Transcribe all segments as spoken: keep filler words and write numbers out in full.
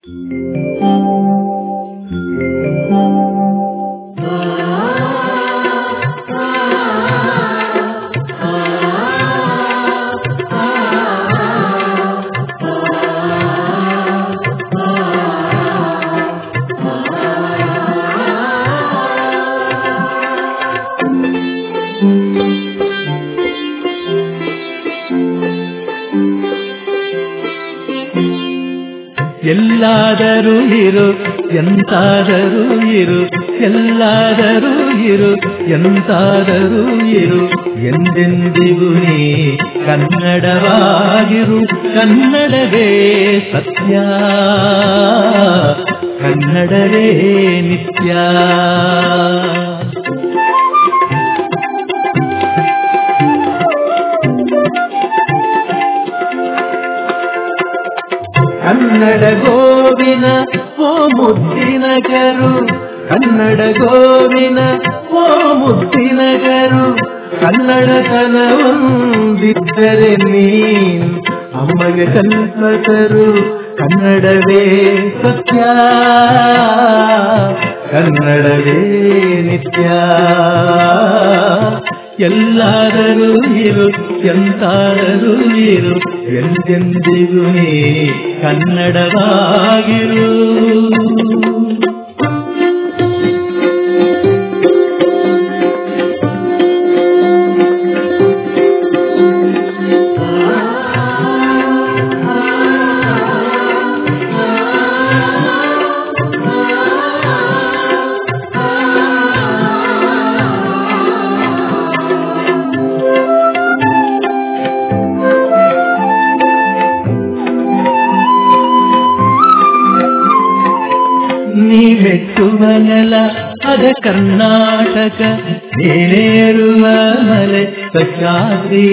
ಎಲ್ಲಾದರೂ ಇರು ಎಂತಾದರೂ ಇರು, ಎಲ್ಲಾದರೂ ಇರು ಎಂತಾದರೂ ಇರು, ಎಂದೆಂದಿಗೂ ನೀ ಕನ್ನಡವಾಗಿರು. ಕನ್ನಡವೇ ಸತ್ಯ, ಕನ್ನಡವೇ ನಿತ್ಯ. ಕನ್ನಡ ಗೋವಿನ ಓ ಮುದ್ದಿನ ಗರು, ಕನ್ನಡ ಗೋವಿನ ಓ ಮುದ್ದಿನ ಗರು, ಕನ್ನಡತನವೊಂದಿದ್ದರೆ ನೀನು ಅಮ್ಮಗೆ ಕಲ್ಪತರು. ಕನ್ನಡವೇ ಸತ್ಯ, ಕನ್ನಡವೇ ನಿತ್ಯ. ಎಲ್ಲಾದರೂ ಇರು ಎಂತಾದರೂ ಇರು, ಎಂದೆಂದಿಗೂ ನೀ ಕನ್ನಡವಾಗಿರು. ಮೆಟ್ಟುವ ನೆಲ ಅದ ಕರ್ನಾಟಕ, ನೀನೇರುವ ಮಲೆ ಸಹ್ಯಾದ್ರಿ.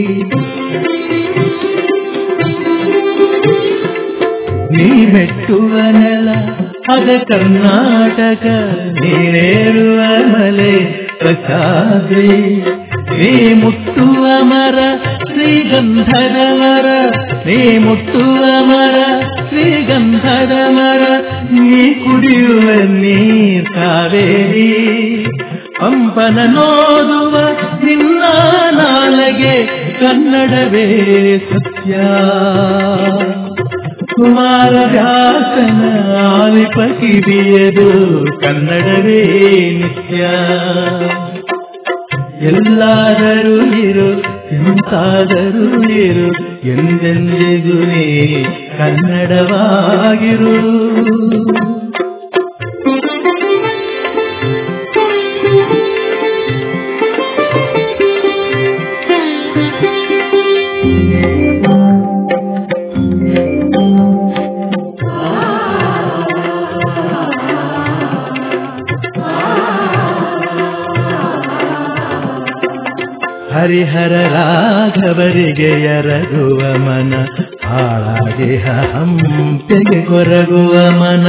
ನೀ ಮೆಟ್ಟುವ ನೆಲ ಅದ ಕರ್ನಾಟಕ, ನೀನೇರುವ ಮಲೆ ಸಹ್ಯಾದ್ರಿ. ನೀ ಮುಟ್ಟುವ ಮರ ಶ್ರೀಗಂಧದ ಮರ, ನೀ ಮುಟ್ಟುವ ಮರ ಶ್ರೀಗಂಧದ ಮರ, ನೀ ಕುಡಿಯುವ ನೀರ್ ಕಾವೇರಿ. ಪಂಪನ ನೋದುವ ನಿನ್ನ ನಾಲಗೆ, ಕನ್ನಡವೇ ಸತ್ಯ. ಕುಮಾರವ್ಯಾಸನ ಆಲಿಪಕಿರಿಯದು, ಕನ್ನಡವೇ ನಿತ್ಯ. ಎಲ್ಲಾದರೂ ಇರು ಎಂತಾದರೂ ಇರು, ಎಂದೆಂದಿಗೂ ನೀ ಕನ್ನಡವಾಗಿರು. ಹರಿಹರ ರಾಘವರಿಗೆ ಎರಗುವ ಮನ, ಹಾಳಾಗಿ ಹಂಪೆಗೆ ಕೊರಗುವ ಮನ.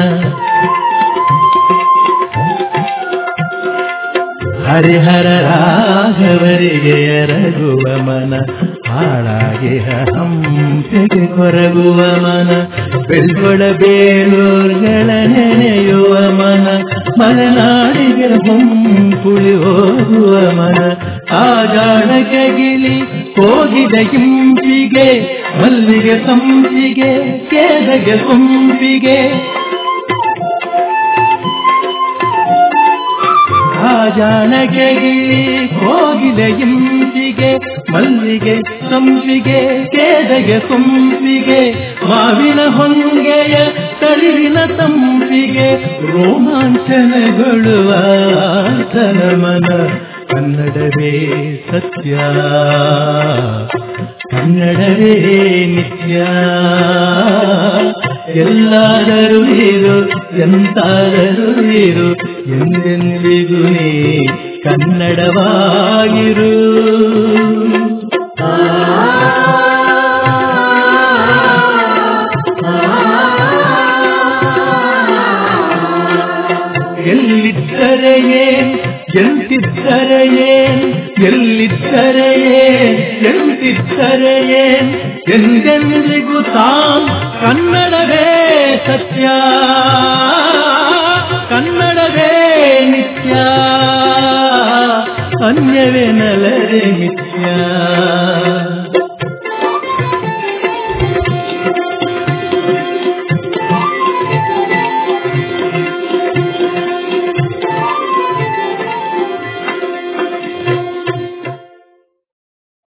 ಹರಿಹರ ರಾಘವರಿಗೆ ಎರಗುವ ಮನ, ಹಾಳಾಗಿ ಹಂಪೆಗೆ ಕೊರಗುವ ಮನ. ಬೆಳ್ಗೊಳ ಬೇಲೂರ್ಗಳ ನೆನೆಯುವ ಮನ, ಮಲೆನಾಡಿಗೆ ಹೊಂಪುಳಿ ಹೋಗುವ ಮನ. ಆ ಜಾಣಕ್ಕೆ ಗಿಳಿ ಹೋಗಿದ ಹಿಂಪಿಗೆ, ಮಲ್ಲಿಗೆ ಸಂಪಿಗೆ ಕೇದಗೆ ಸೊಂಪಿಗೆ. ಆ ಜಾಣಕ್ಕೆ ಗಿಳಿ ಹೋಗಿದ ಹಿಂಪಿಗೆ, ಮಲ್ಲಿಗೆ ಸಂಪಿಗೆ ಕೇದಗೆ ಸೊಂಪಿಗೆ. ಮಾವಿನ ಹೊಂಗೆಯ ತಳಿರಿನ ತಂಪಿಗೆ, ರೋಮಾಂಚನಗೊಳ್ಳುವ ತನಮನ. ಕನ್ನಡವೇ ಸತ್ಯ, ಕನ್ನಡವೇ ನಿತ್ಯ. ಎಲ್ಲಾದರೂ ಇರು ಎಂತಾದರೂ ಇರು, ಎಂದೆಂದಿಗೂ ನೀ ಕನ್ನಡವಾಗಿರು. ಎಲ್ಲಿದ್ದರೆ ಏನ್ ಎಂತಿದ್ದರೆ ಏನ್, ಎಲ್ಲಿದ್ದರೆ ಏನ್ ಎಂತಿದ್ದರೆ ಏನ್, ಎಂದೆಂದಿಗೂ ತಾನ್ ಕನ್ನಡವೇ ಸತ್ಯ, ಕನ್ನಡವೇ ನಿತ್ಯ, ಅನ್ಯವೇನಲರೆ ಮಿಥ್ಯ.